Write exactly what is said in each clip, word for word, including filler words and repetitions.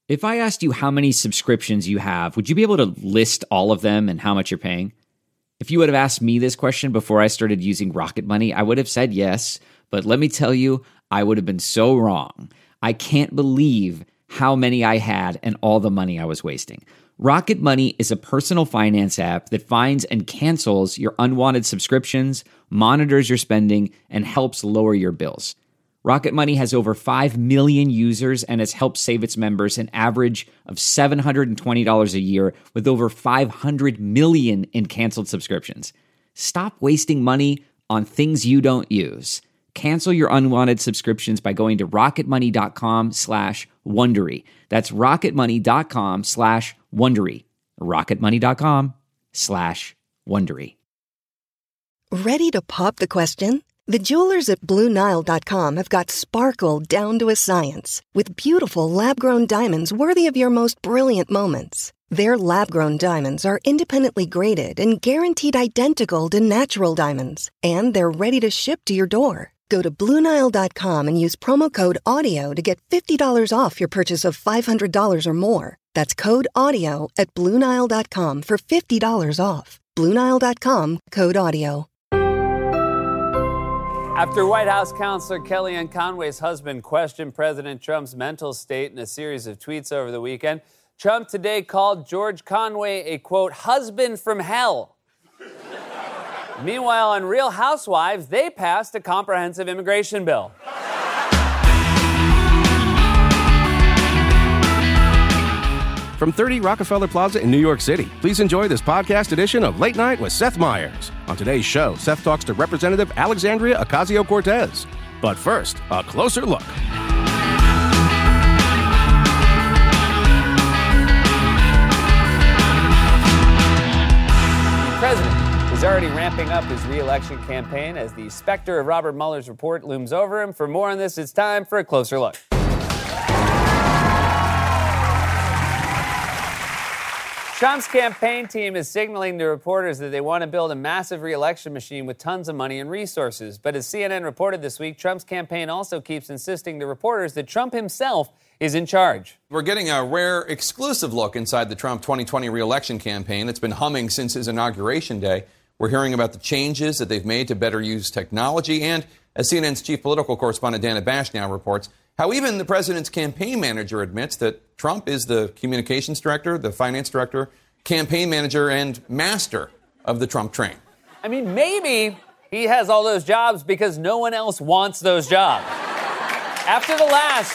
If I asked you how many subscriptions you have, would you be able to list all of them and how much you're paying? If you would have asked me this question before I started using Rocket Money, I would have said yes, but let me tell you, I would have been so wrong. I can't believe how many I had and all the money I was wasting. Rocket Money is a personal finance app that finds and cancels your unwanted subscriptions, monitors your spending, and helps lower your bills. Rocket Money has over five million users and has helped save its members an average of seven hundred twenty dollars a year with over five hundred million in canceled subscriptions. Stop wasting money on things you don't use. Cancel your unwanted subscriptions by going to rocketmoney.com slash Wondery. That's rocketmoney.com slash Wondery. rocketmoney.com slash Wondery. Ready to pop the question? The jewelers at Blue Nile dot com have got sparkle down to a science with beautiful lab-grown diamonds worthy of your most brilliant moments. Their lab-grown diamonds are independently graded and guaranteed identical to natural diamonds, and they're ready to ship to your door. Go to Blue Nile dot com and use promo code AUDIO to get fifty dollars off your purchase of five hundred dollars or more. That's code AUDIO at Blue Nile dot com for fifty dollars off. Blue Nile dot com, code AUDIO. After White House counselor Kellyanne Conway's husband questioned President Trump's mental state in a series of tweets over the weekend, Trump today called George Conway a, quote, husband from hell. Meanwhile, on Real Housewives, they passed a comprehensive immigration bill. From thirty Rockefeller Plaza in New York City, please enjoy this podcast edition of Late Night with Seth Meyers. On today's show, Seth talks to Representative Alexandria Ocasio-Cortez. But first, a closer look. The president is already ramping up his re-election campaign as the specter of Robert Mueller's report looms over him. For more on this, it's time for a closer look. Trump's campaign team is signaling to reporters that they want to build a massive re-election machine with tons of money and resources. But as C N N reported this week, Trump's campaign also keeps insisting to reporters that Trump himself is in charge. We're getting a rare exclusive look inside the Trump twenty twenty re-election campaign. It's been humming since his inauguration day. We're hearing about the changes that they've made to better use technology. And as C N N's chief political correspondent Dana Bash now reports, how even the president's campaign manager admits that Trump is the communications director, the finance director, campaign manager, and master of the Trump train. I mean, maybe he has all those jobs because no one else wants those jobs. After the last...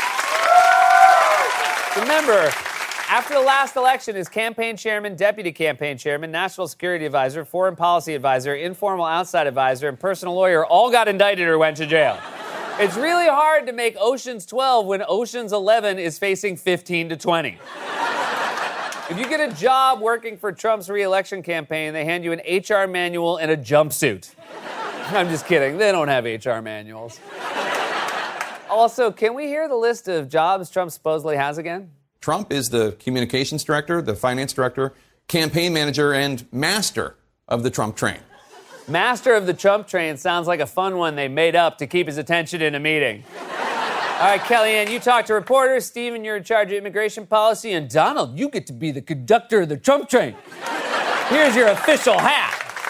Remember, after the last election, his campaign chairman, deputy campaign chairman, national security advisor, foreign policy advisor, informal outside advisor, and personal lawyer all got indicted or went to jail. It's really hard to make Ocean's twelve when Ocean's eleven is facing fifteen to twenty. If you get a job working for Trump's re-election campaign, they hand you an H R manual and a jumpsuit. I'm just kidding. They don't have H R manuals. Also, can we hear the list of jobs Trump supposedly has again? Trump is the communications director, the finance director, campaign manager, and master of the Trump train. Master of the Trump train sounds like a fun one they made up to keep his attention in a meeting. All right, Kellyanne, you talk to reporters. Stephen, you're in charge of immigration policy. And Donald, you get to be the conductor of the Trump train. Here's your official hat.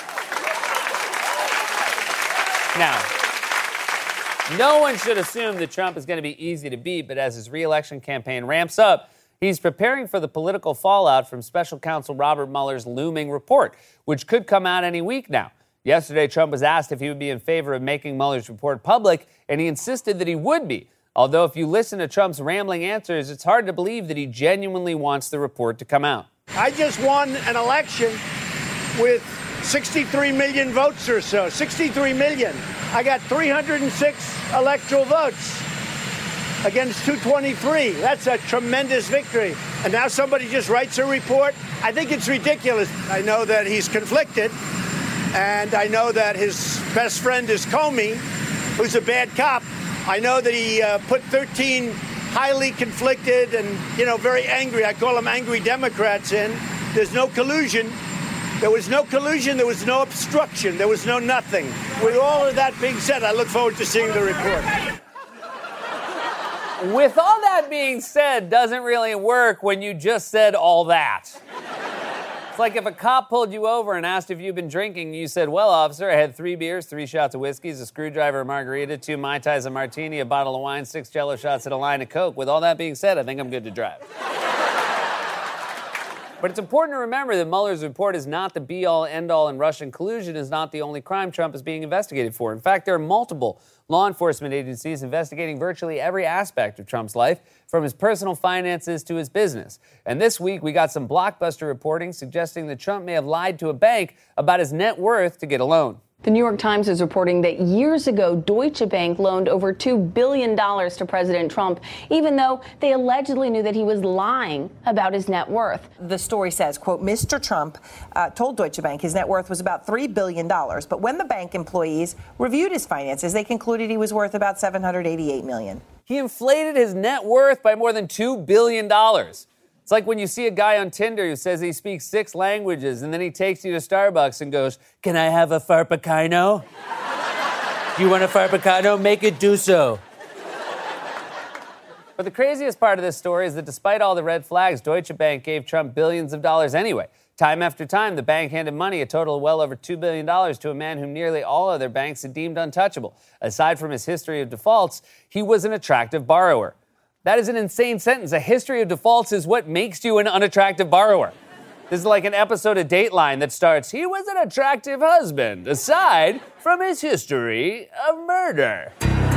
Now, no one should assume that Trump is going to be easy to beat, but as his re-election campaign ramps up, he's preparing for the political fallout from special counsel Robert Mueller's looming report, which could come out any week now. Yesterday, Trump was asked if he would be in favor of making Mueller's report public, and he insisted that he would be. Although if you listen to Trump's rambling answers, it's hard to believe that he genuinely wants the report to come out. I just won an election with sixty-three million votes or so, sixty-three million. I got three hundred six electoral votes against two twenty-three. That's a tremendous victory. And now somebody just writes a report. I think it's ridiculous. I know that he's conflicted. And I know that his best friend is Comey, who's a bad cop. I know that he uh, put thirteen highly conflicted and, you know, very angry, I call them angry Democrats in. There's no collusion. There was no collusion. There was no obstruction. There was no nothing. With all of that being said, I look forward to seeing the report. With all that being said, doesn't really work when you just said all that. It's like if a cop pulled you over and asked if you've been drinking, you said, well, officer, I had three beers, three shots of whiskeys, a screwdriver, a margarita, two Mai Tais, a martini, a bottle of wine, six Jello shots, and a line of Coke. With all that being said, I think I'm good to drive. But it's important to remember that Mueller's report is not the be-all, end-all, and Russian collusion is not the only crime Trump is being investigated for. In fact, there are multiple law enforcement agencies investigating virtually every aspect of Trump's life, from his personal finances to his business. And this week, we got some blockbuster reporting suggesting that Trump may have lied to a bank about his net worth to get a loan. The New York Times is reporting that years ago, Deutsche Bank loaned over two billion dollars to President Trump, even though they allegedly knew that he was lying about his net worth. The story says, quote, Mister Trump uh, told Deutsche Bank his net worth was about three billion dollars. But when the bank employees reviewed his finances, they concluded he was worth about seven hundred eighty-eight million dollars. He inflated his net worth by more than two billion dollars. It's like when you see a guy on Tinder who says he speaks six languages and then he takes you to Starbucks and goes, can I have a Frappuccino? Do you want a Frappuccino? Make it do so. But the craziest part of this story is that despite all the red flags, Deutsche Bank gave Trump billions of dollars anyway. Time after time, the bank handed money, a total of well over two billion dollars, to a man whom nearly all other banks had deemed untouchable. Aside from his history of defaults, he was an attractive borrower. That is an insane sentence. A history of defaults is what makes you an unattractive borrower. This is like an episode of Dateline that starts, he was an attractive husband, aside from his history of murder.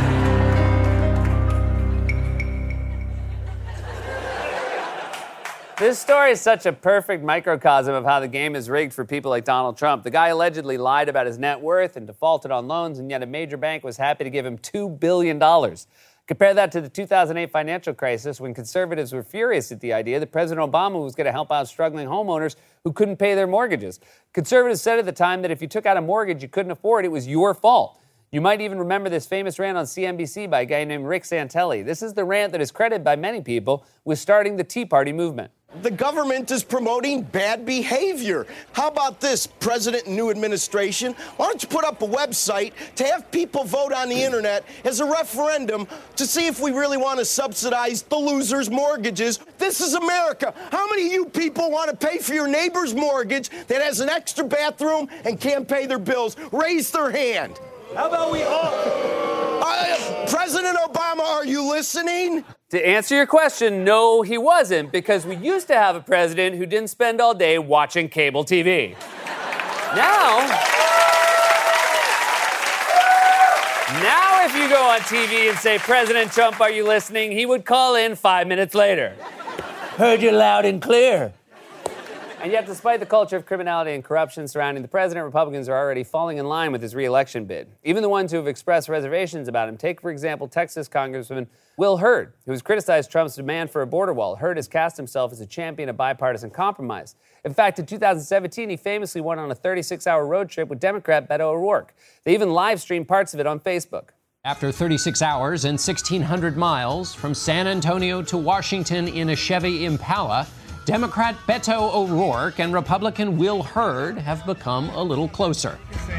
This story is such a perfect microcosm of how the game is rigged for people like Donald Trump. The guy allegedly lied about his net worth and defaulted on loans, and yet a major bank was happy to give him two billion dollars. Compare that to the two thousand eight financial crisis when conservatives were furious at the idea that President Obama was going to help out struggling homeowners who couldn't pay their mortgages. Conservatives said at the time that if you took out a mortgage you couldn't afford, it was your fault. You might even remember this famous rant on C N B C by a guy named Rick Santelli. This is the rant that is credited by many people with starting the Tea Party movement. The government is promoting bad behavior. How about this, President and new administration? Why don't you put up a website to have people vote on the internet as a referendum to see if we really want to subsidize the losers' mortgages? This is America. How many of you people want to pay for your neighbor's mortgage that has an extra bathroom and can't pay their bills? Raise their hand. How about we all... Uh, President Obama, are you listening? To answer your question, no, he wasn't, because we used to have a president who didn't spend all day watching cable T V. Now, now if you go on T V and say, President Trump, are you listening? He would call in five minutes later. Heard you loud and clear. And yet, despite the culture of criminality and corruption surrounding the president, Republicans are already falling in line with his re-election bid. Even the ones who have expressed reservations about him. Take, for example, Texas Congressman Will Hurd, who has criticized Trump's demand for a border wall. Hurd has cast himself as a champion of bipartisan compromise. In fact, in two thousand seventeen, he famously went on a thirty-six hour road trip with Democrat Beto O'Rourke. They even live-streamed parts of it on Facebook. After thirty-six hours and sixteen hundred miles from San Antonio to Washington in a Chevy Impala, Democrat Beto O'Rourke and Republican Will Hurd have become a little closer.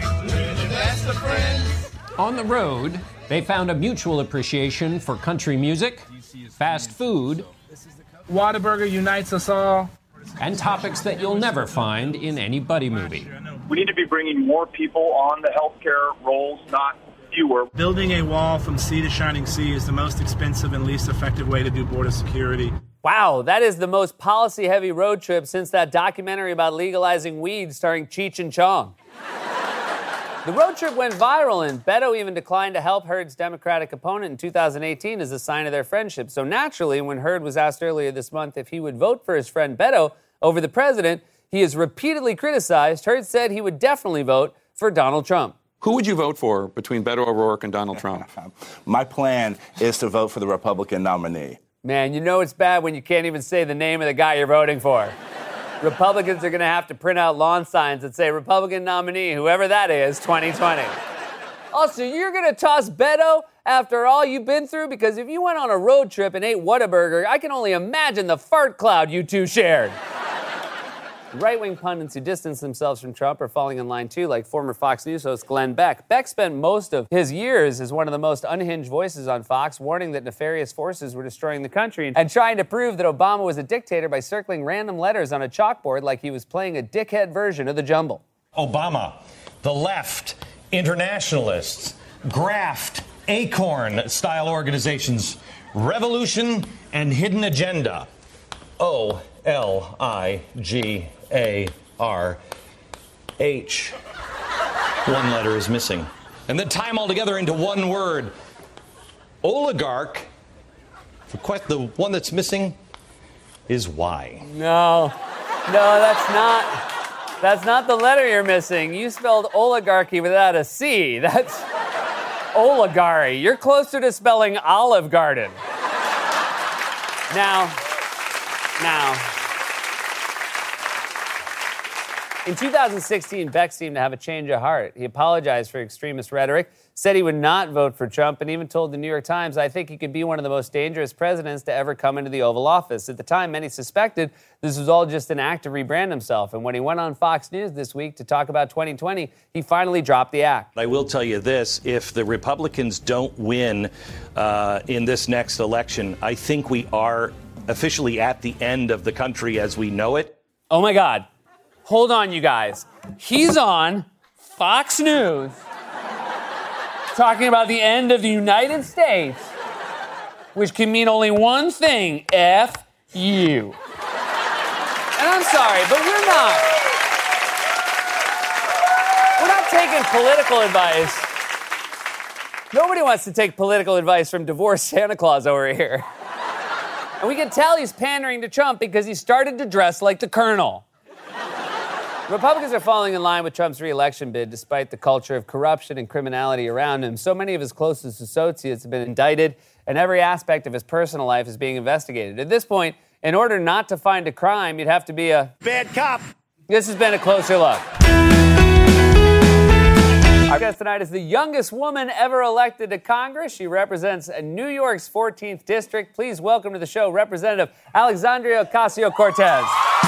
On the road, they found a mutual appreciation for country music, fast food, Whataburger unites us all, and topics that you'll never find in any buddy movie. We need to be bringing more people on the healthcare rolls, not fewer. Building a wall from sea to shining sea is the most expensive and least effective way to do border security. Wow, that is the most policy-heavy road trip since that documentary about legalizing weed starring Cheech and Chong. The road trip went viral, and Beto even declined to help Hurd's Democratic opponent in two thousand eighteen as a sign of their friendship. So naturally, when Hurd was asked earlier this month if he would vote for his friend Beto over the president, he has repeatedly criticized. Hurd said he would definitely vote for Donald Trump. Who would you vote for between Beto O'Rourke and Donald Trump? My plan is to vote for the Republican nominee. Man, you know it's bad when you can't even say the name of the guy you're voting for. Republicans are going to have to print out lawn signs that say Republican nominee, whoever that is, twenty twenty. Also, you're going to toss Beto after all you've been through? Because if you went on a road trip and ate Whataburger, I can only imagine the fart cloud you two shared. Right-wing pundits who distance themselves from Trump are falling in line, too, like former Fox News host Glenn Beck. Beck spent most of his years as one of the most unhinged voices on Fox, warning that nefarious forces were destroying the country and trying to prove that Obama was a dictator by circling random letters on a chalkboard like he was playing a dickhead version of the Jumble. Obama, the left, internationalists, graft, acorn-style organizations, revolution and hidden agenda. O L I G A R H. One letter is missing. And then tie them all together into one word. Oligarch. The, que- the one that's missing is Y. No. No, that's not. That's not the letter you're missing. You spelled oligarchy without a C. That's oligary. You're closer to spelling Olive Garden. Now, now, in two thousand sixteen, Beck seemed to have a change of heart. He apologized for extremist rhetoric, said he would not vote for Trump, and even told the New York Times, "I think he could be one of the most dangerous presidents to ever come into the Oval Office." At the time, many suspected this was all just an act to rebrand himself. And when he went on Fox News this week to talk about twenty twenty, he finally dropped the act. I will tell you this, if the Republicans don't win uh, in this next election, I think we are officially at the end of the country as we know it. Oh, my God. Hold on, you guys. He's on Fox News talking about the end of the United States, which can mean only one thing, F you. And I'm sorry, but we're not. We're not taking political advice. Nobody wants to take political advice from divorced Santa Claus over here. And we can tell he's pandering to Trump because he started to dress like the Colonel. Republicans are falling in line with Trump's re-election bid despite the culture of corruption and criminality around him. So many of his closest associates have been indicted, and every aspect of his personal life is being investigated. At this point, in order not to find a crime, you'd have to be a bad cop. This has been a closer look. Our guest tonight is the youngest woman ever elected to Congress. She represents New York's fourteenth District. Please welcome to the show Representative Alexandria Ocasio-Cortez.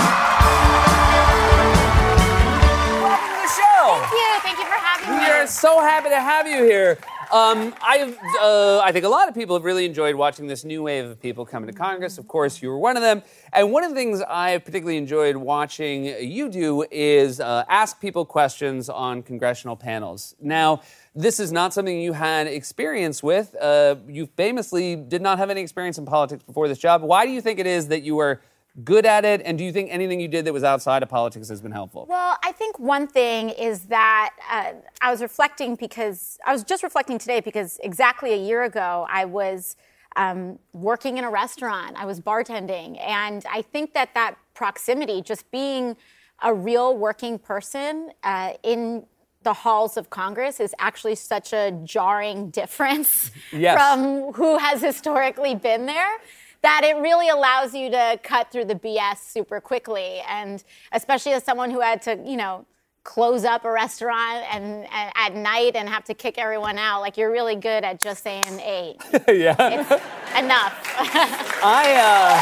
Thank you. Thank you for having me. We are so happy to have you here. Um, I, uh, I think a lot of people have really enjoyed watching this new wave of people coming to Congress. Of course, you were one of them. And one of the things I have particularly enjoyed watching you do is uh, ask people questions on congressional panels. Now, this is not something you had experience with. Uh, you famously did not have any experience in politics before this job. Why do you think it is that you were good at it, and do you think anything you did that was outside of politics has been helpful? Well, I think one thing is that uh, I was reflecting because, I was just reflecting today because exactly a year ago I was um, working in a restaurant. I was bartending, and I think that that proximity, just being a real working person uh, in the halls of Congress is actually such a jarring difference yes. from who has historically been there, that it really allows you to cut through the B S super quickly. And especially as someone who had to, you know, close up a restaurant and, and at night and have to kick everyone out, like you're really good at just saying eight. yeah. It's enough. I,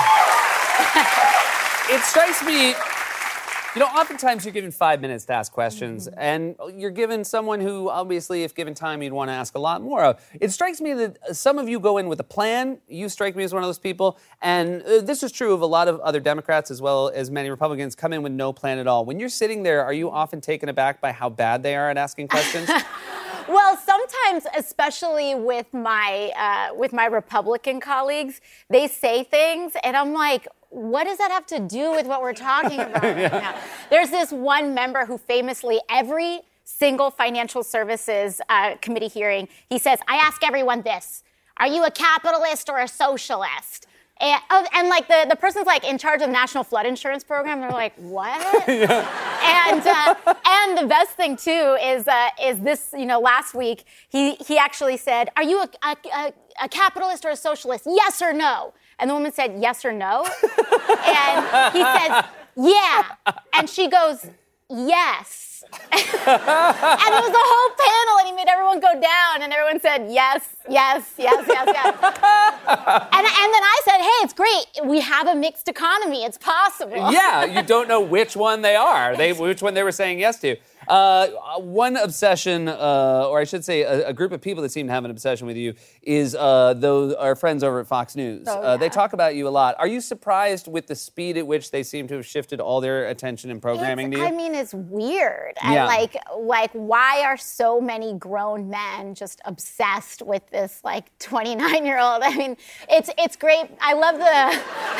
uh, it strikes me, you know, oftentimes you're given five minutes to ask questions, mm-hmm. and you're given someone who, obviously, if given time, you'd want to ask a lot more of. It strikes me that some of you go in with a plan. You strike me as one of those people, and uh, this is true of a lot of other Democrats as well as many Republicans come in with no plan at all. When you're sitting there, are you often taken aback by how bad they are at asking questions? Well, sometimes, especially with my uh, with my Republican colleagues, they say things, and I'm like, what does that have to do with what we're talking about right yeah. now? There's this one member who famously, every single financial services uh, committee hearing, he says, I ask everyone this, are you a capitalist or a socialist? And, oh, and like the, the person's like in charge of the National Flood Insurance Program. They're like, what? yeah. And uh, and the best thing too is uh, is this, you know, last week he he actually said, are you a, a, a, a capitalist or a socialist? Yes or no? And the woman said, yes or no? And he says, yeah. And she goes, yes. And it was the whole panel, and he made everyone go down, and everyone said, yes, yes, yes, yes, yes. and, and then I said, hey, it's great. We have a mixed economy. It's possible. Yeah, you don't know which one they are, they which one they were saying yes to. Uh, one obsession, uh, or I should say a, a group of people that seem to have an obsession with you is uh, those our friends over at Fox News. Oh, uh, yeah. They talk about you a lot. Are you surprised with the speed at which they seem to have shifted all their attention and programming It's, to you? I mean, it's weird. And Yeah. like, like, why are so many grown men just obsessed with this like twenty-nine-year-old? I mean, it's it's great. I love the.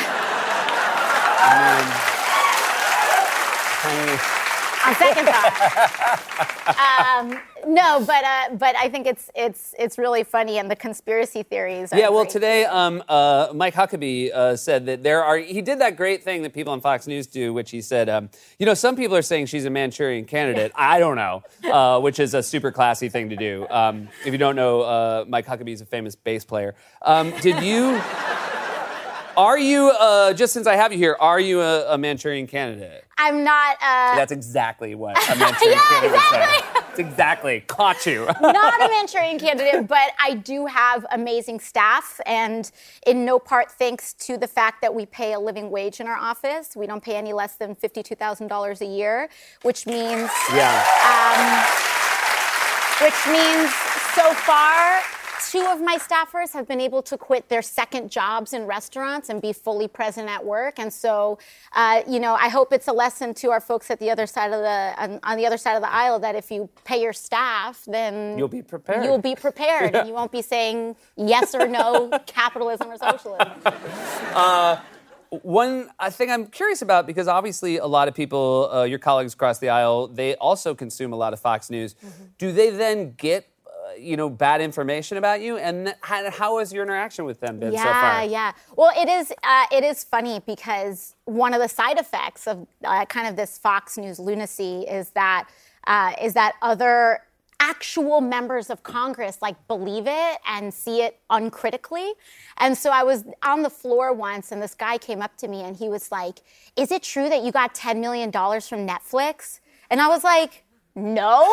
On second thought, um, no, but uh, but I think it's it's it's really funny, and the conspiracy theories. Are Yeah, well, great. today um, uh, Mike Huckabee uh, said that there are. He did that great thing that people on Fox News do, which he said, um, you know, some people are saying she's a Manchurian candidate. I don't know, uh, which is a super classy thing to do. Um, if you don't know, uh, Mike Huckabee is a famous bass player. Um, did you? Are you, uh, just since I have you here, are you a, a Manchurian candidate? I'm not. Uh, That's exactly what a Manchurian Yeah, candidate exactly. said. It's exactly. Caught you. Not a Manchurian candidate, but I do have amazing staff, and in no part thanks to the fact that we pay a living wage in our office. We don't pay any less than fifty-two thousand dollars a year, which means, Yeah. um, which means so far, two of my staffers have been able to quit their second jobs in restaurants and be fully present at work. And so, uh, you know, I hope it's a lesson to our folks at the other side of the on, on the other side of the aisle that if you pay your staff, then You'll be prepared. You'll be prepared, and you won't be saying yes or no, capitalism or socialism. Uh, one thing I'm curious about, because obviously a lot of people, uh, your colleagues across the aisle, they also consume a lot of Fox News. Mm-hmm. Do they then get, uh, you know, bad information about you? And th- how, how has your interaction with them been yeah, so far? Yeah, Well, it is uh, it is funny because one of the side effects of uh, kind of this Fox News lunacy is that uh, is that other actual members of Congress like believe it and see it uncritically. And so I was on the floor once, and this guy came up to me and he was like, "Is it true that you got ten million dollars from Netflix?" And I was like, "No."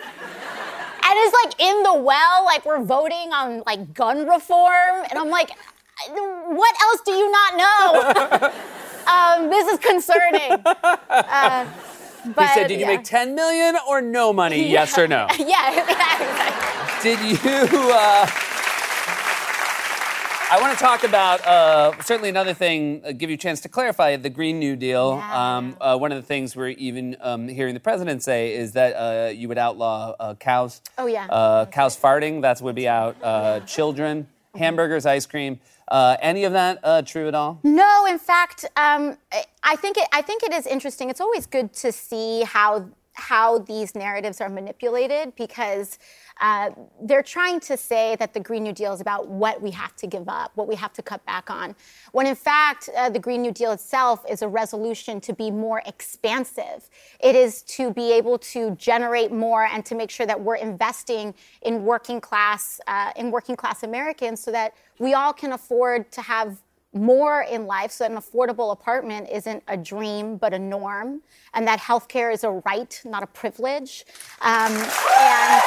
And it's like in the well, like we're voting on like gun reform. And I'm like, what else do you not know? um, this is concerning. Uh, but, he said, did you yeah. make ten million dollars or no money, Yeah. yes or no? Yeah, exactly. Did you, uh, I want to talk about, uh, certainly another thing, uh, give you a chance to clarify, the Green New Deal. Yeah. Um, uh, one of the things we're even um, hearing the president say is that uh, you would outlaw uh, cows. Oh, yeah. Uh, cows farting, that would be out. Uh, children, hamburgers, ice cream. Uh, any of that uh, true at all? No, in fact, um, I think it. I think it is interesting. It's always good to see how how these narratives are manipulated because uh, they're trying to say that the Green New Deal is about what we have to give up, what we have to cut back on, when in fact uh, the Green New Deal itself is a resolution to be more expansive. It is to be able to generate more and to make sure that we're investing in working class uh, in working class Americans so that we all can afford to have more in life, so that an affordable apartment isn't a dream but a norm, and that healthcare is a right, not a privilege. Um, and,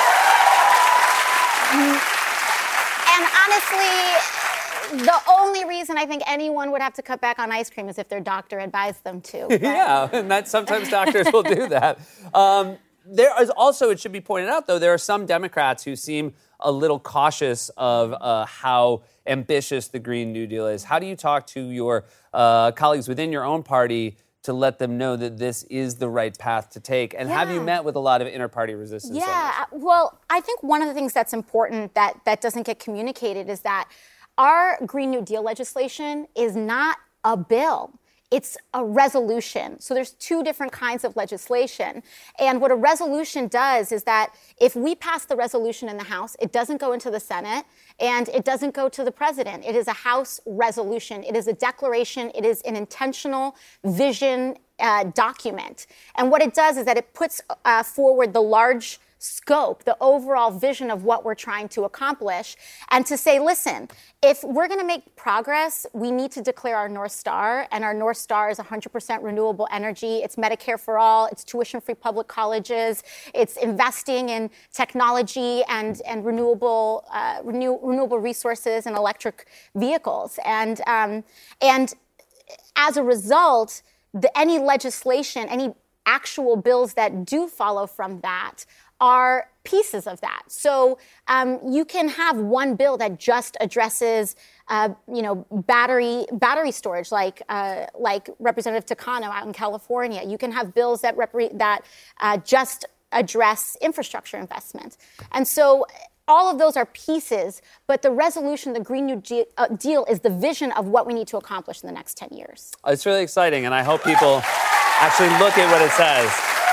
and honestly, the only reason I think anyone would have to cut back on ice cream is if their doctor advised them to. But- Yeah, and that sometimes doctors will do that. Um, there is also, it should be pointed out, though, there are some Democrats who seem a little cautious of uh, how ambitious the Green New Deal is. How do you talk to your uh, colleagues within your own party to let them know that this is the right path to take? And have you Yeah. met with a lot of inter-party resistance? on Yeah, well, I think one of the things that's important that, that doesn't get communicated is that our Green New Deal legislation is not a bill. It's a resolution. So there's two different kinds of legislation. And what a resolution does is that if we pass the resolution in the House, it doesn't go into the Senate and it doesn't go to the president. It is a House resolution. It is a declaration. It is an intentional vision uh, document. And what it does is that it puts uh, forward the large scope, the overall vision of what we're trying to accomplish, and to say, listen, if we're going to make progress, we need to declare our North Star, and our North Star is one hundred percent renewable energy. It's Medicare for all. It's tuition-free public colleges. It's investing in technology and, and renewable uh, renew, renewable resources and electric vehicles. And, um, and as a result, the, any legislation, any actual bills that do follow from that are pieces of that. So um, you can have one bill that just addresses, uh, you know, battery battery storage, like uh, like Representative Takano out in California. You can have bills that rep- that uh, just address infrastructure investment, and so all of those are pieces. But the resolution, the Green New Deal, uh, deal, is the vision of what we need to accomplish in the next ten years. It's really exciting, and I hope people actually look at what it says.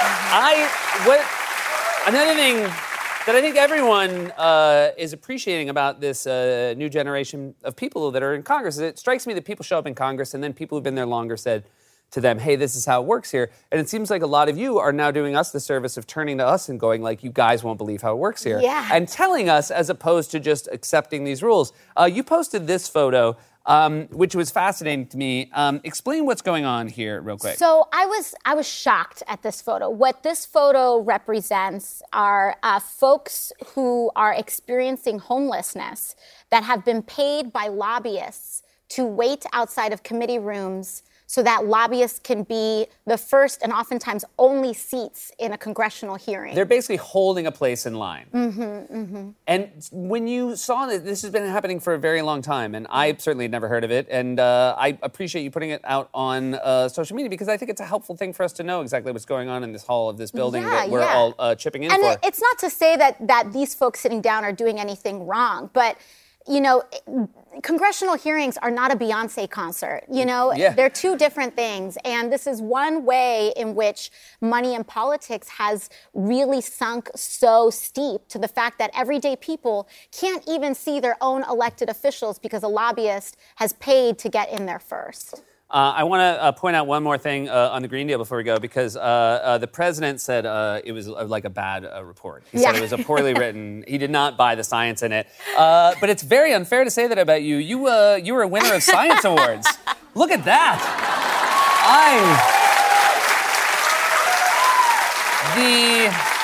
I what another thing that I think everyone uh, is appreciating about this uh, new generation of people that are in Congress is it strikes me that people show up in Congress and then people who've been there longer said to them, hey, this is how it works here. And it seems like a lot of you are now doing us the service of turning to us and going like, you guys won't believe how it works here. Yeah. And telling us as opposed to just accepting these rules. Uh, you posted this photo, um, which was fascinating to me. Um, explain what's going on here real quick. So I was I was shocked at this photo. What this photo represents are uh, folks who are experiencing homelessness that have been paid by lobbyists to wait outside of committee rooms so that lobbyists can be the first and oftentimes only seats in a congressional hearing. They're basically holding a place in line. Mm-hmm, mm-hmm. And when you saw that, this has been happening for a very long time, and I certainly had never heard of it, and uh, I appreciate you putting it out on uh, social media because I think it's a helpful thing for us to know exactly what's going on in this hall of this building yeah, that we're yeah. all uh, chipping in and for. And it's not to say that, that these folks sitting down are doing anything wrong, but you know, congressional hearings are not a Beyonce concert. You know, yeah. They're two different things. And this is one way in which money in politics has really sunk so steep to the fact that everyday people can't even see their own elected officials because a lobbyist has paid to get in there first. Uh, I want to uh, point out one more thing uh, on the Green Deal before we go, because uh, uh, the president said uh, it was uh, like a bad uh, report. He yeah. said it was a poorly written. He did not buy the science in it. Uh, but it's very unfair to say that about you. You uh, you were a winner of science awards. Look at that. I the.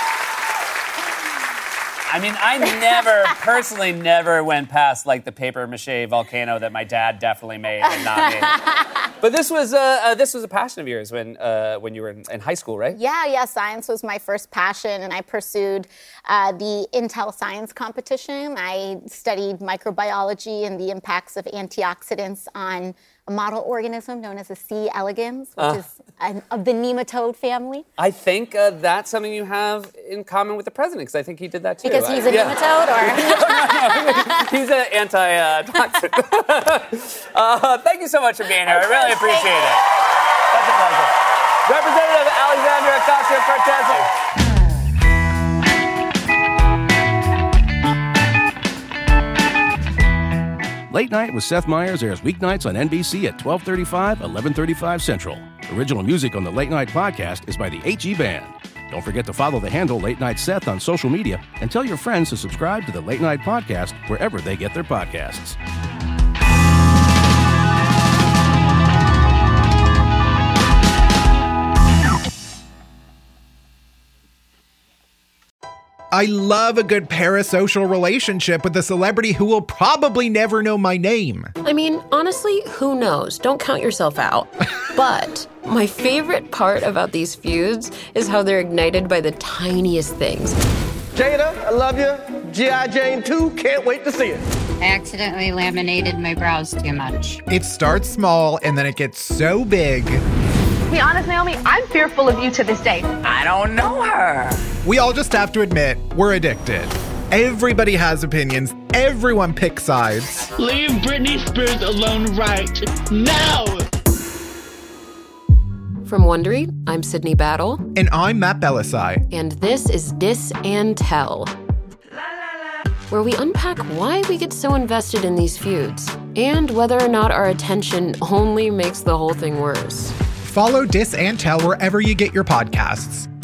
I mean, I never, personally never went past, like, the papier-mâché volcano that my dad definitely made and not me. But this was, uh, uh, this was a passion of yours when uh, when you were in, in high school, right? Yeah, yeah, science was my first passion, and I pursued uh, the Intel Science Competition. I studied microbiology and the impacts of antioxidants on a model organism known as a C. elegans, which uh, is an, of the nematode family. I think uh, that's something you have in common with the president, because I think he did that too. Because he's I, a yeah. nematode, or? no, no, he's an anti-toxic. Uh, uh, thank you so much for being here. I really appreciate it. Such a pleasure. Representative Alexandria Ocasio-Cortez. Late Night with Seth Meyers airs weeknights on N B C at twelve thirty-five, eleven thirty-five Central. Original music on the Late Night podcast is by the H E Band. Don't forget to follow the handle Late Night Seth on social media and tell your friends to subscribe to the Late Night podcast wherever they get their podcasts. I love a good parasocial relationship with a celebrity who will probably never know my name. I mean, honestly, who knows? Don't count yourself out. But my favorite part about these feuds is how they're ignited by the tiniest things. Jada, I love you. G I. Jane two, can't wait to see it. I accidentally laminated my brows too much. It starts small and then it gets so big. To be honest, Naomi, I'm fearful of you to this day. I don't know her. We all just have to admit, we're addicted. Everybody has opinions. Everyone picks sides. Leave Britney Spears alone right now! From Wondery, I'm Sydney Battle. And I'm Matt Belisai. And this is Dis and Tell, where we unpack why we get so invested in these feuds and whether or not our attention only makes the whole thing worse. Follow Dis and Tell wherever you get your podcasts.